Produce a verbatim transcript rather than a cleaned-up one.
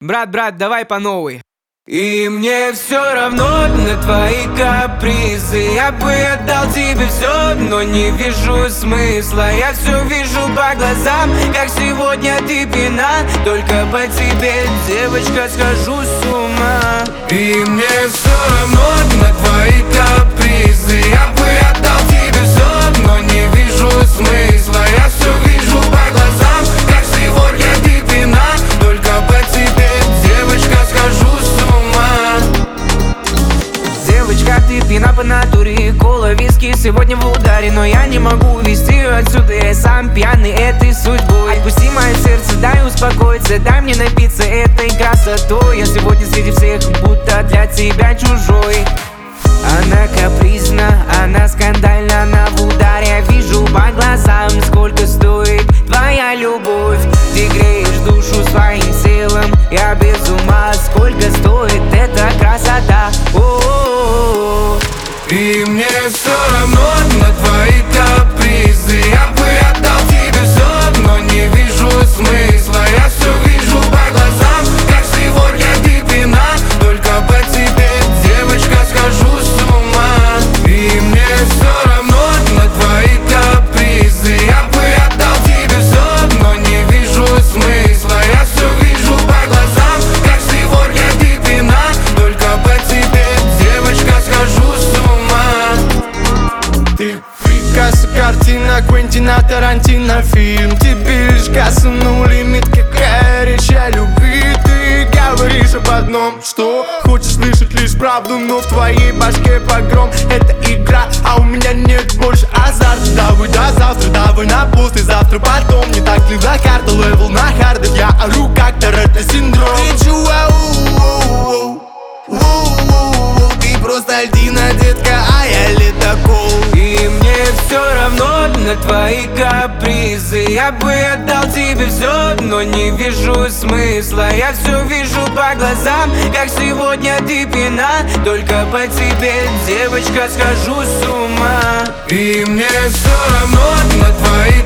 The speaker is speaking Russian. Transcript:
Брат, брат, давай по новой. И мне все равно на твои капризы. Я бы отдал тебе все, но не вижу смысла. Я все вижу по глазам, как сегодня ты пьяна. Только по тебе, девочка, схожу с ума. И мне все равно на твои капризы. Я бы отдал тебе все, но не вижу смысла. Я все вижу по глазам, как сегодня ты пьяна. Только по тебе, девочка, схожу с ума. Девочка, ты пьяна по натуре. Кола, виски сегодня в ударе. Но я не могу увезти ее отсюда. Я сам пьяный этой судьбой. Отпусти мое сердце, дай успокоиться. Дай мне напиться этой красотой. Я сегодня среди всех будто для тебя чужой. Она капризна, она скандальна, она в ударе. Я вижу по глазам, сколько стоит твоя любовь. Ты греешь душу своим телом, я без ума. Сколько стоит эта красота. О-о-о-о. И мне все равно на твои капризы. Я бы отдал тебе все, но не вижу смысла. Я все вижу по глазам, как сегодня ты пьяна. Только по тебе, девочка, схожу с ума. И мне все равно на твои капризы. Я бы отдал тебе все, но не вижу смысла. Я все вижу по глазам, как сегодня ты пьяна. Только по тебе, девочка, схожу с ума. Ты Пикассо, картина Квентина Тарантино, фильм. Тебе лишь косанул лимит, какая речь о любви. Ты говоришь об одном, что хочешь слышать лишь правду, но в твоей башке погром. Это игра, а у меня нет больше азарта. Давай до завтра, давай на послезавтра, потом. Не так ли за карта, левел на хардах. Я ору как Торетто синдром. Ты чуа, ты просто льдина, детка, а я ледокол. И мне все равно на твои капризы. Я бы отдал тебе все, но не вижу смысла. Я все вижу по глазам, как сегодня ты пьяна. Только по тебе, девочка, схожу с ума. И мне все равно на твои